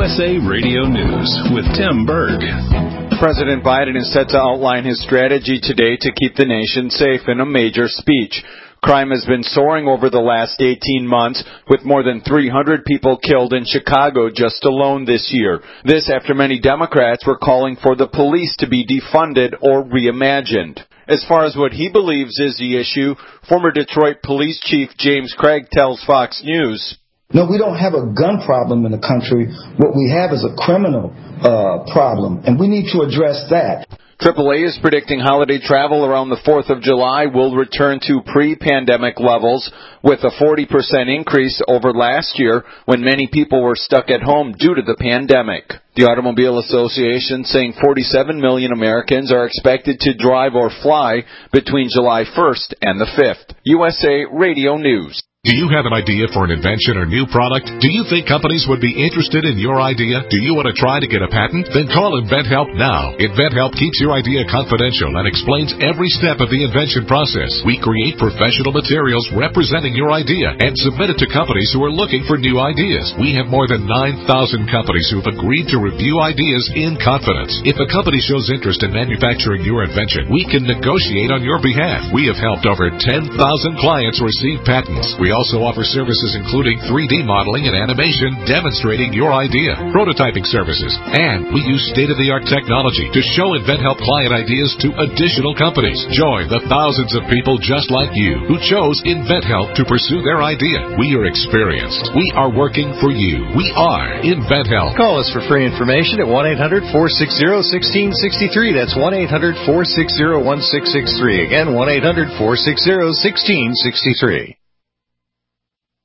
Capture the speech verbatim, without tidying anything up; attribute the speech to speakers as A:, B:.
A: S A Radio News with Tim Berg.
B: President Biden is set to outline his strategy today to keep the nation safe in a major speech. Crime has been soaring over the last eighteen months, with more than three hundred people killed in Chicago just alone this year. This after many Democrats were calling for the police to be defunded or reimagined. As far as what he believes is the issue, former Detroit Police Chief James Craig tells Fox News.
C: No, we don't have a gun problem in the country. What we have is a criminal uh, problem, and we need to address that.
B: triple A is predicting holiday travel around the fourth of July will return to pre-pandemic levels, with a forty percent increase over last year when many people were stuck at home due to the pandemic. The Automobile Association saying forty-seven million Americans are expected to drive or fly between July first and the fifth. U S A Radio News.
D: Do you have an idea for an invention or new product? Do you think companies would be interested in your idea? Do you want to try to get a patent? Then call InventHelp now. InventHelp keeps your idea confidential and explains every step of the invention process. We create professional materials representing your idea and submit it to companies who are looking for new ideas. We have more than nine thousand companies who have agreed to review ideas in confidence. If a company shows interest in manufacturing your invention, we can negotiate on your behalf. We have helped over ten thousand clients receive patents. We also offer services including three D modeling and animation demonstrating your idea, prototyping services, and we use state-of-the-art technology to show InventHelp client ideas to additional companies. Join the thousands of people just like you who chose InventHelp to pursue their idea. We are experienced. We are working for you. We are InventHelp.
E: Call us for free information at one eight hundred, four six zero, one six six three. That's one eight hundred, four six zero, one six six three. Again, one eight hundred, four six zero, one six six three.